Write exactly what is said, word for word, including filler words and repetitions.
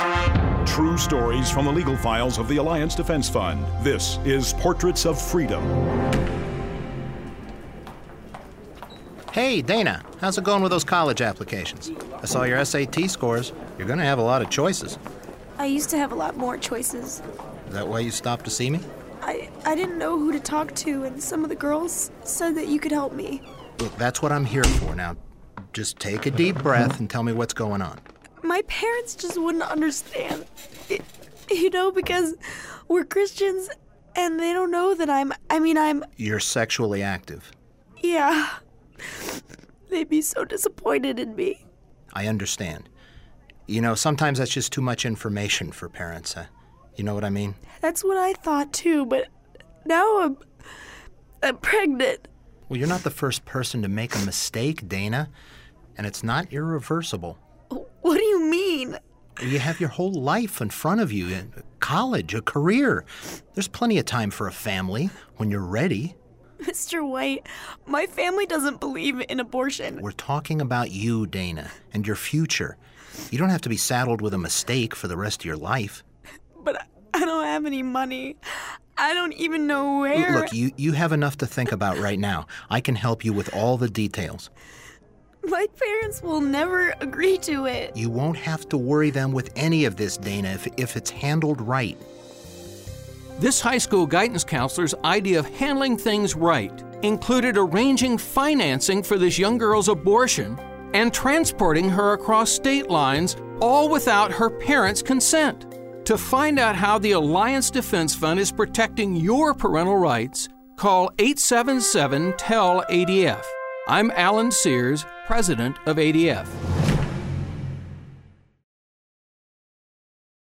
True stories from the legal files of the Alliance Defense Fund. This is Portraits of Freedom. Hey, Dana, how's it going with those college applications? I saw your S A T scores. You're going to have a lot of choices. I used to have a lot more choices. Is that why you stopped to see me? I, I didn't know who to talk to, and some of the girls said that you could help me. Look, that's what I'm here for. Now, just take a deep breath and tell me what's going on. My parents just wouldn't understand. It, you know, because we're Christians, and they don't know that I'm... I mean, I'm... You're sexually active. Yeah. They'd be so disappointed in me. I understand. You know, sometimes that's just too much information for parents. Huh? You know what I mean? That's what I thought, too, but now I'm... I'm pregnant. Well, you're not the first person to make a mistake, Dana, and it's not irreversible. What do you mean? You have your whole life in front of you, college, a career. There's plenty of time for a family when you're ready. Mister White, my family doesn't believe in abortion. We're talking about you, Dana, and your future. You don't have to be saddled with a mistake for the rest of your life. But I don't have any money. I don't even know where... Look, you, you have enough to think about right now. I can help you with all the details. My parents will never agree to it. You won't have to worry them with any of this, Dana, if, if it's handled right. This high school guidance counselor's idea of handling things right included arranging financing for this young girl's abortion and transporting her across state lines, all without her parents' consent. To find out how the Alliance Defense Fund is protecting your parental rights, call eight seven seven, T E L, A D F. I'm Alan Sears, president of A D F.